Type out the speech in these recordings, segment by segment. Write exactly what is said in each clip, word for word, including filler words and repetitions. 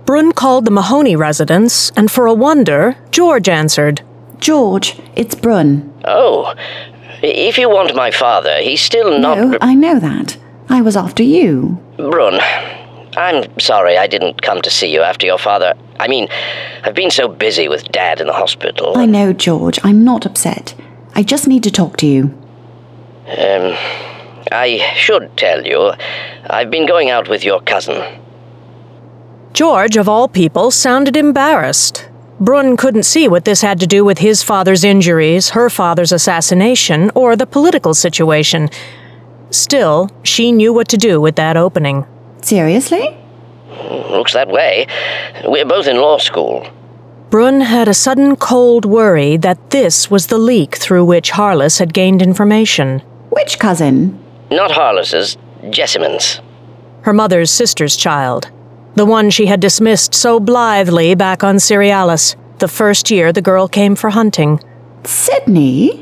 Brun called the Mahoney residence, and for a wonder, George answered. George, it's Brun. Oh, if you want my father, he's still not... No, I know that. I was after you. Brun, I'm sorry I didn't come to see you after your father. I mean, I've been so busy with Dad in the hospital. I know, George. I'm not upset. I just need to talk to you. Um, I should tell you, I've been going out with your cousin. George, of all people, sounded embarrassed. Brun couldn't see what this had to do with his father's injuries, her father's assassination, or the political situation. Still, she knew what to do with that opening. Seriously? Looks that way. We're both in law school. Brun had a sudden cold worry that this was the leak through which Harless had gained information. Which cousin? Not Harless's, Jessamyn's. Her mother's sister's child. The one she had dismissed so blithely back on Cerealis, the first year the girl came for hunting. Sydney?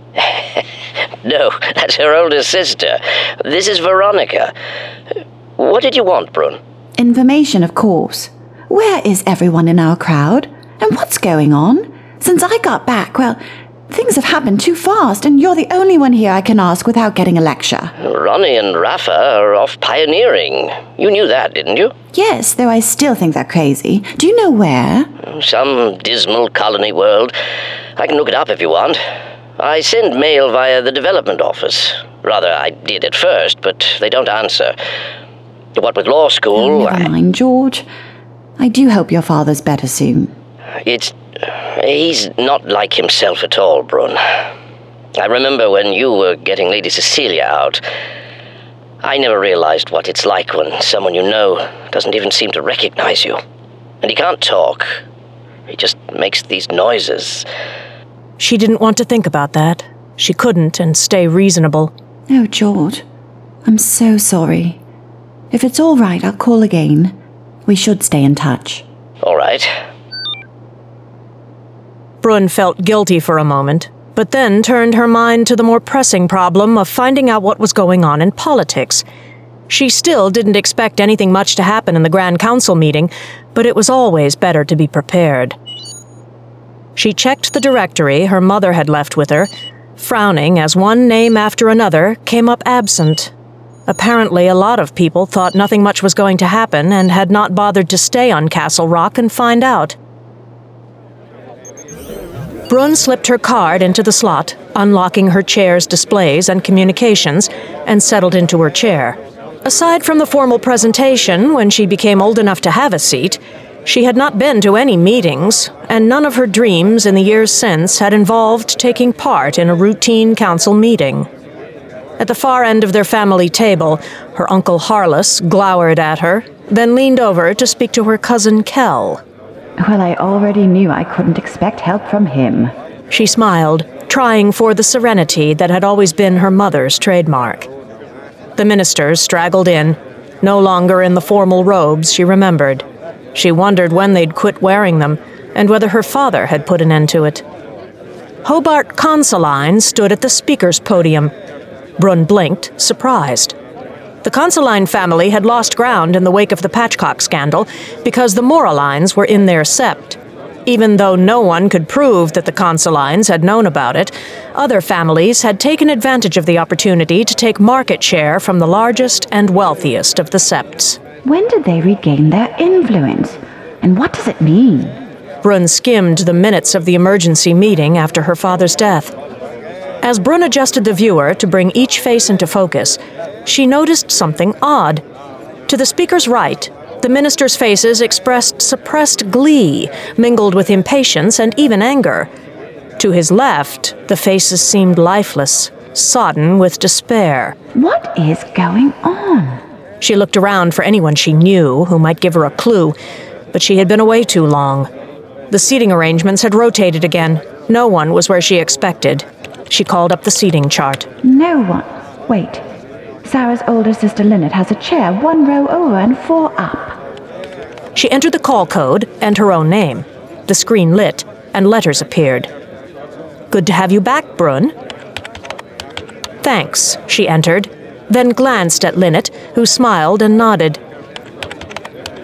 No, that's her older sister. This is Veronica. What did you want, Brun? Information, of course. Where is everyone in our crowd? And what's going on? Since I got back, well, things have happened too fast, and you're the only one here I can ask without getting a lecture. Ronnie and Rafa are off pioneering. You knew that, didn't you? Yes, though I still think they're crazy. Do you know where? Some dismal colony world. I can look it up if you want. I send mail via the development office. Rather, I did at first, but they don't answer. What with law school... Oh, never mind, George. I do hope your father's better soon. It's... he's not like himself at all, Brun. I remember when you were getting Lady Cecilia out. I never realized what it's like when someone you know doesn't even seem to recognize you. And he can't talk. He just makes these noises. She didn't want to think about that. She couldn't and stay reasonable. Oh, George. I'm so sorry. If it's all right, I'll call again. We should stay in touch. All right. Brun felt guilty for a moment, but then turned her mind to the more pressing problem of finding out what was going on in politics. She still didn't expect anything much to happen in the Grand Council meeting, but it was always better to be prepared. She checked the directory her mother had left with her, frowning as one name after another came up absent. Apparently, a lot of people thought nothing much was going to happen and had not bothered to stay on Castle Rock and find out. Brun slipped her card into the slot, unlocking her chair's displays and communications, and settled into her chair. Aside from the formal presentation, when she became old enough to have a seat, she had not been to any meetings, and none of her dreams in the years since had involved taking part in a routine council meeting. At the far end of their family table, her Uncle Harless glowered at her, then leaned over to speak to her cousin Kell. Well, I already knew I couldn't expect help from him. She smiled, trying for the serenity that had always been her mother's trademark. The ministers straggled in, no longer in the formal robes she remembered. She wondered when they'd quit wearing them, and whether her father had put an end to it. Hobart Consoline stood at the speaker's podium. Brun blinked, surprised. The Consoline family had lost ground in the wake of the Patchcock scandal because the Moralines were in their sept. Even though no one could prove that the Consolines had known about it, other families had taken advantage of the opportunity to take market share from the largest and wealthiest of the septs. When did they regain their influence? And what does it mean? Brun skimmed the minutes of the emergency meeting after her father's death. As Brun adjusted the viewer to bring each face into focus, she noticed something odd. To the speaker's right, the ministers' faces expressed suppressed glee, mingled with impatience and even anger. To his left, the faces seemed lifeless, sodden with despair. What is going on? She looked around for anyone she knew who might give her a clue, but she had been away too long. The seating arrangements had rotated again. No one was where she expected. She called up the seating chart. No one. Wait. Sarah's older sister Lynette has a chair one row over and four up. She entered the call code and her own name. The screen lit, and letters appeared. Good to have you back, Brun. Thanks, she entered, then glanced at Lynette, who smiled and nodded.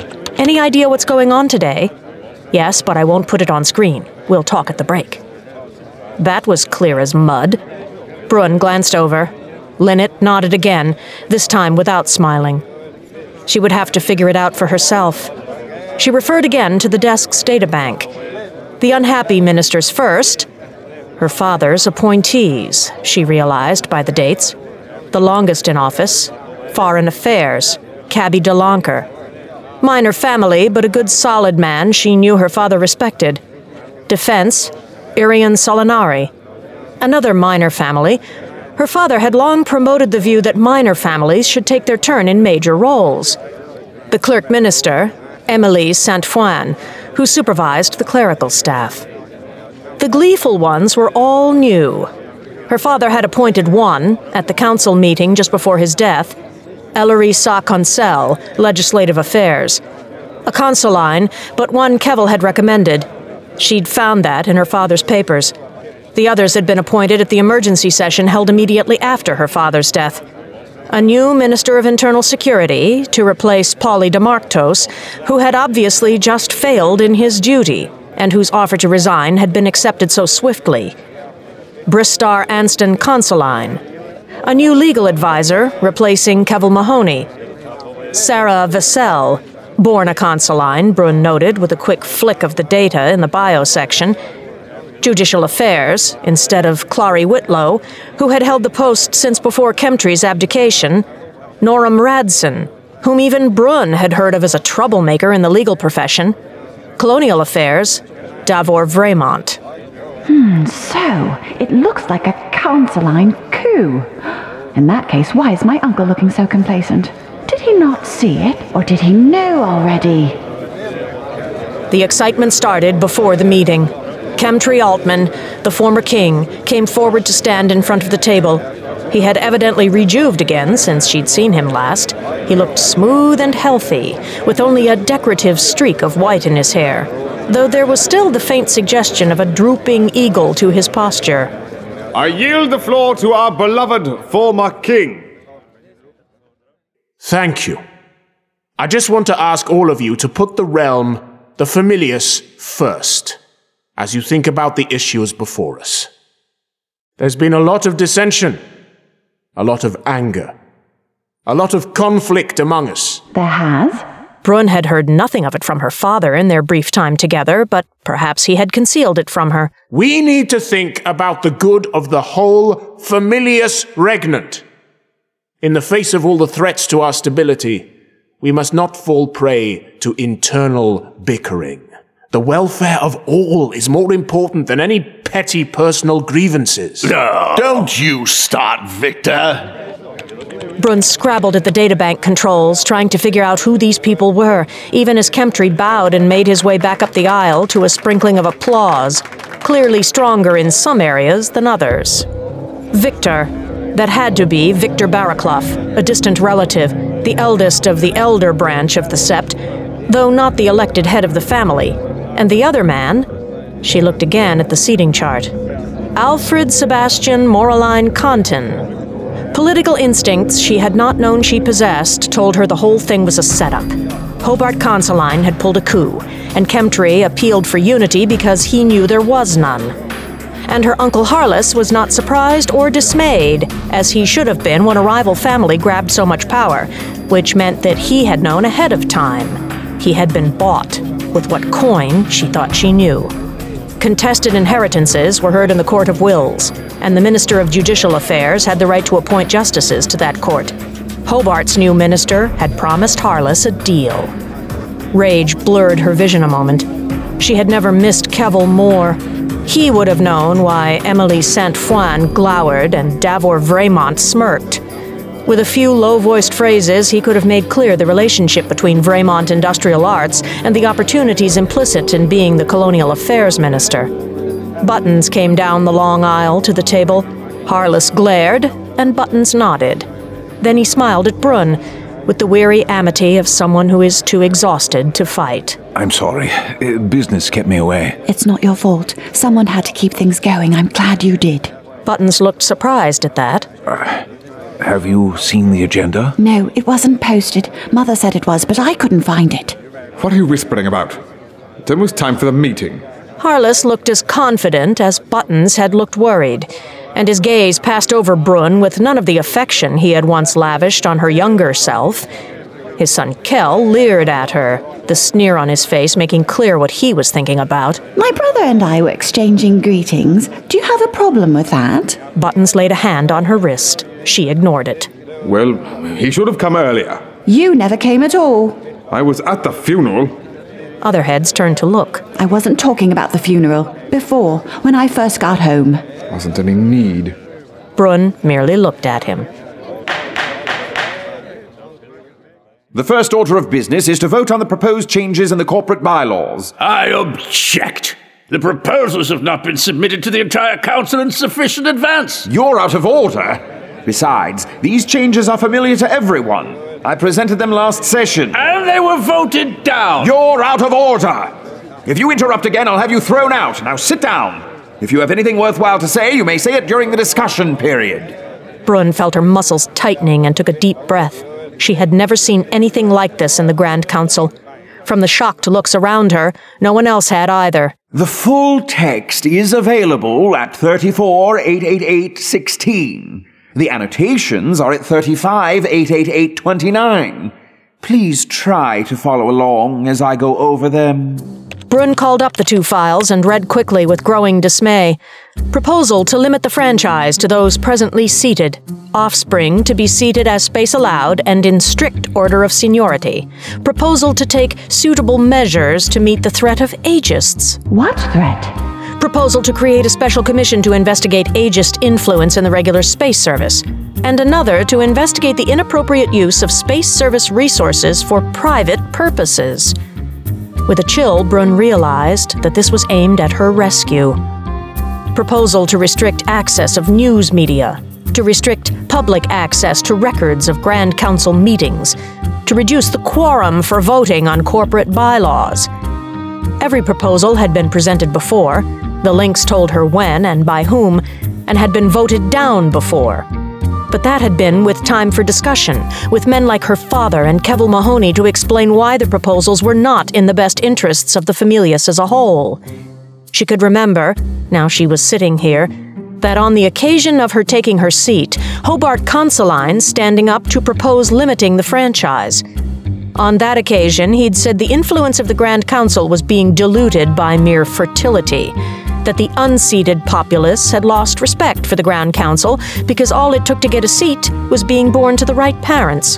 Any idea what's going on today? Yes, but I won't put it on screen. We'll talk at the break. That was clear as mud. Brunn glanced over. Linnet nodded again, this time without smiling. She would have to figure it out for herself. She referred again to the desk's databank. The unhappy ministers first. Her father's appointees, she realized by the dates. The longest in office, Foreign Affairs, Cabby de Lonker. Minor family, but a good solid man she knew her father respected. Defense, Irian Solinari. Another minor family. Her father had long promoted the view that minor families should take their turn in major roles. The clerk minister, Emilie Saint-Foin, who supervised the clerical staff. The gleeful ones were all new. Her father had appointed one, at the council meeting just before his death, Ellery Sa-Consel, Legislative Affairs. A consuline, but one Kevel had recommended. She'd found that in her father's papers. The others had been appointed at the emergency session held immediately after her father's death. A new Minister of Internal Security to replace Polly de Marctos, who had obviously just failed in his duty, and whose offer to resign had been accepted so swiftly. Bristar Anston Consuline. A new legal advisor, replacing Kevel Mahoney. Sarah Vassell, born a consuline, Brunn noted with a quick flick of the data in the bio section. Judicial Affairs, instead of Clary Whitlow, who had held the post since before Kemtry's abdication. Noram Radson, whom even Brunn had heard of as a troublemaker in the legal profession. Colonial Affairs, Davor Vremont. Hmm, so it looks like a counseline coup. In that case, why is my uncle looking so complacent? Did he not see it, or did he know already? The excitement started before the meeting. Kemtry Altman, the former king, came forward to stand in front of the table. He had evidently rejuved again since she'd seen him last. He looked smooth and healthy, with only a decorative streak of white in his hair, though there was still the faint suggestion of a drooping eagle to his posture. I yield the floor to our beloved former king. Thank you. I just want to ask all of you to put the realm, the familius, first, as you think about the issues before us. There's been a lot of dissension, a lot of anger, a lot of conflict among us. There has? Brunn had heard nothing of it from her father in their brief time together, but perhaps he had concealed it from her. We need to think about the good of the whole familius regnant. In the face of all the threats to our stability, we must not fall prey to internal bickering. The welfare of all is more important than any petty personal grievances. No, don't you start, Victor. Brunn scrabbled at the databank controls, trying to figure out who these people were, even as Kemtry bowed and made his way back up the aisle to a sprinkling of applause, clearly stronger in some areas than others. Victor. That had to be Victor Barraclough, a distant relative, the eldest of the elder branch of the sept, though not the elected head of the family. And the other man, she looked again at the seating chart, Alfred Sebastian Moraline Contin. Political instincts she had not known she possessed told her the whole thing was a setup. Hobart Consuline had pulled a coup, and Kemtry appealed for unity because he knew there was none. And her Uncle Harless was not surprised or dismayed, as he should have been when a rival family grabbed so much power, which meant that he had known ahead of time. He had been bought, with what coin she thought she knew. Contested inheritances were heard in the Court of Wills, and the Minister of Judicial Affairs had the right to appoint justices to that court. Hobart's new minister had promised Harless a deal. Rage blurred her vision a moment. She had never missed Kevel more. He would have known why Emilie Saint-Foin glowered and Davor Vremont smirked. With a few low-voiced phrases, he could have made clear the relationship between Vremont Industrial Arts and the opportunities implicit in being the Colonial Affairs Minister. Buttons came down the long aisle to the table. Harless glared, and Buttons nodded. Then he smiled at Brunn, with the weary amity of someone who is too exhausted to fight. I'm sorry. Uh, business kept me away. It's not your fault. Someone had to keep things going. I'm glad you did. Buttons looked surprised at that. Uh, have you seen the agenda? No, it wasn't posted. Mother said it was, but I couldn't find it. What are you whispering about? It's almost time for the meeting. Harless looked as confident as Buttons had looked worried, and his gaze passed over Brunn with none of the affection he had once lavished on her younger self. His son Kell leered at her, the sneer on his face making clear what he was thinking about. My brother and I were exchanging greetings. Do you have a problem with that? Buttons laid a hand on her wrist. She ignored it. Well, he should have come earlier. You never came at all. I was at the funeral. Other heads turned to look. I wasn't talking about the funeral. Before, when I first got home. Wasn't any need. Brunn merely looked at him. The first order of business is to vote on the proposed changes in the corporate bylaws. I object. The proposals have not been submitted to the entire council in sufficient advance. You're out of order. Besides, these changes are familiar to everyone. I presented them last session. And they were voted down. You're out of order. If you interrupt again, I'll have you thrown out. Now sit down. If you have anything worthwhile to say, you may say it during the discussion period. Brunn felt her muscles tightening and took a deep breath. She had never seen anything like this in the Grand Council. From the shocked looks around her, no one else had either. The full text is available at thirty-four eight eighty-eight sixteen. The annotations are at thirty-five eight eighty-eight twenty-nine. Please try to follow along as I go over them. Brunn called up the two files and read quickly with growing dismay. Proposal to limit the franchise to those presently seated. Offspring to be seated as space allowed and in strict order of seniority. Proposal to take suitable measures to meet the threat of ageists. What threat? Proposal to create a special commission to investigate ageist influence in the regular space service. And another to investigate the inappropriate use of space service resources for private purposes. With a chill, Brunn realized that this was aimed at her rescue. Proposal to restrict access of news media, to restrict public access to records of Grand Council meetings, to reduce the quorum for voting on corporate bylaws. Every proposal had been presented before, the links told her when and by whom, and had been voted down before. But that had been with time for discussion, with men like her father and Kevil Mahoney to explain why the proposals were not in the best interests of the Familius as a whole. She could remember, now she was sitting here, that on the occasion of her taking her seat, Hobart Consoline standing up to propose limiting the franchise. On that occasion, he'd said the influence of the Grand Council was being diluted by mere fertility, that the unseated populace had lost respect for the Grand Council because all it took to get a seat was being born to the right parents.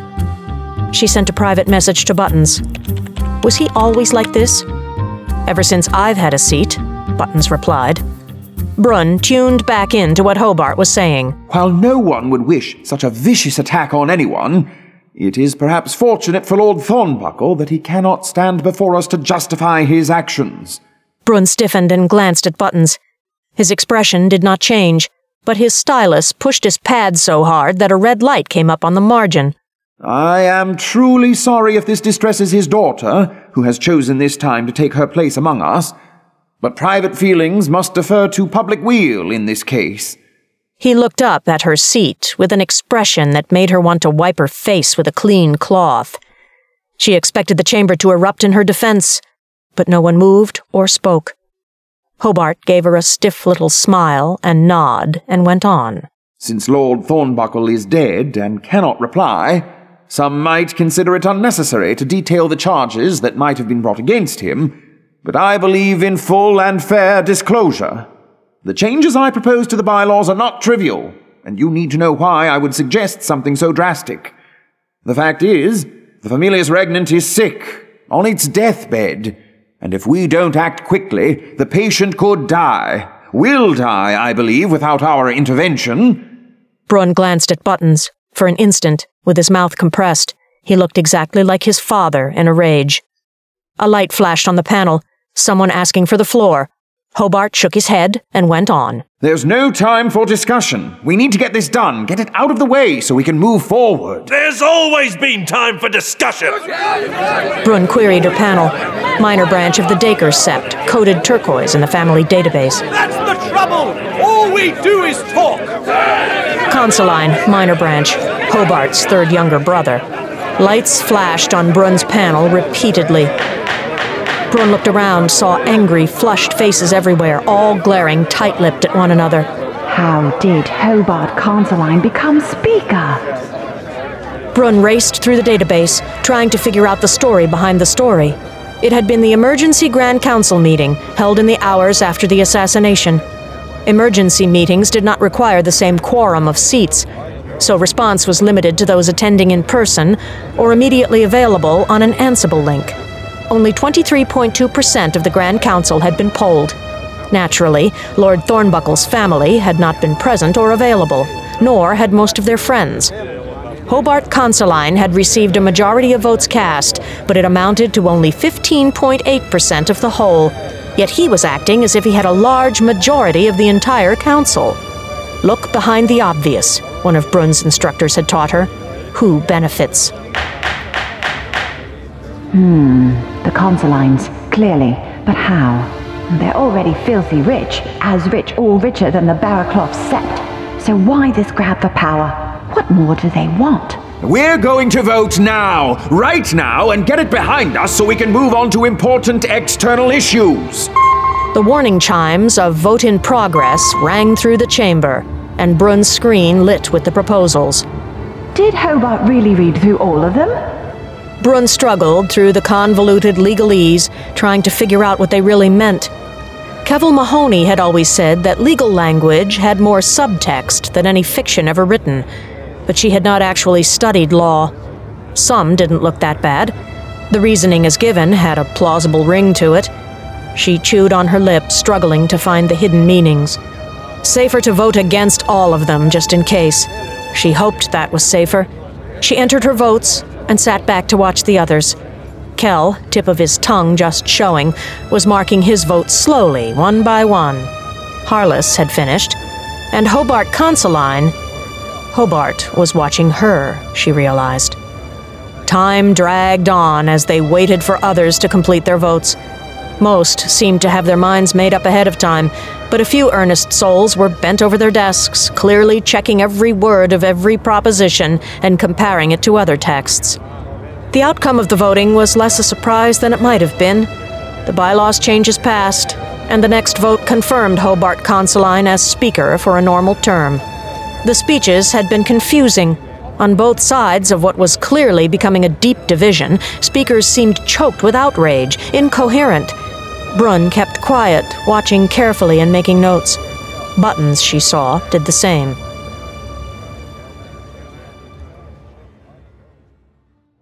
She sent a private message to Buttons. Was he always like this? Ever since I've had a seat, Buttons replied. Brunn tuned back in to what Hobart was saying. While no one would wish such a vicious attack on anyone, it is perhaps fortunate for Lord Thornbuckle that he cannot stand before us to justify his actions. Brunn stiffened and glanced at Buttons. His expression did not change, but his stylus pushed his pad so hard that a red light came up on the margin. I am truly sorry if this distresses his daughter, who has chosen this time to take her place among us, but private feelings must defer to public weal in this case. He looked up at her seat with an expression that made her want to wipe her face with a clean cloth. She expected the chamber to erupt in her defense, but no one moved or spoke. Hobart gave her a stiff little smile and nod and went on. Since Lord Thornbuckle is dead and cannot reply, some might consider it unnecessary to detail the charges that might have been brought against him, but I believe in full and fair disclosure. The changes I propose to the bylaws are not trivial, and you need to know why I would suggest something so drastic. The fact is, the Familius Regnant is sick, on its deathbed, and if we don't act quickly, the patient could die. Will die, I believe, without our intervention. Brunn glanced at Buttons. For an instant, with his mouth compressed, he looked exactly like his father in a rage. A light flashed on the panel, someone asking for the floor. Hobart shook his head and went on. There's no time for discussion. We need to get this done, get it out of the way so we can move forward. There's always been time for discussion. Brunn queried her panel. Minor branch of the Dacre sept, coded turquoise in the family database. That's the trouble. All we do is talk. Consoline, minor branch, Hobart's third younger brother. Lights flashed on Brunn's panel repeatedly. Brun looked around, saw angry, flushed faces everywhere, all glaring tight-lipped at one another. How did Hobart Consoline become Speaker? Brun raced through the database, trying to figure out the story behind the story. It had been the emergency Grand Council meeting, held in the hours after the assassination. Emergency meetings did not require the same quorum of seats, so response was limited to those attending in person or immediately available on an Ansible link. Only twenty-three point two percent of the Grand Council had been polled. Naturally, Lord Thornbuckle's family had not been present or available, nor had most of their friends. Hobart Consoline had received a majority of votes cast, but it amounted to only fifteen point eight percent of the whole, yet he was acting as if he had a large majority of the entire council. Look behind the obvious, one of Brun's instructors had taught her. Who benefits? Hmm, the Consolines, clearly, but how? They're already filthy rich, as rich or richer than the Barraclough Sept. So why this grab for power? What more do they want? We're going to vote now, right now, and get it behind us so we can move on to important external issues. The warning chimes of vote in progress rang through the chamber, and Brun's screen lit with the proposals. Did Hobart really read through all of them? Brun struggled through the convoluted legalese, trying to figure out what they really meant. Keval Mahoney had always said that legal language had more subtext than any fiction ever written, but she had not actually studied law. Some didn't look that bad. The reasoning as given had a plausible ring to it. She chewed on her lip, struggling to find the hidden meanings. Safer to vote against all of them, just in case. She hoped that was safer. She entered her votes and sat back to watch the others. Kell, tip of his tongue just showing, was marking his votes slowly, one by one. Harless had finished, and Hobart Consoline... Hobart was watching her, she realized. Time dragged on as they waited for others to complete their votes. Most seemed to have their minds made up ahead of time, but a few earnest souls were bent over their desks, clearly checking every word of every proposition and comparing it to other texts. The outcome of the voting was less a surprise than it might have been. The bylaws changes passed, and the next vote confirmed Hobart Consoline as Speaker for a normal term. The speeches had been confusing. On both sides of what was clearly becoming a deep division, speakers seemed choked with outrage, incoherent. Brun kept quiet, watching carefully and making notes. Buttons, she saw, did the same.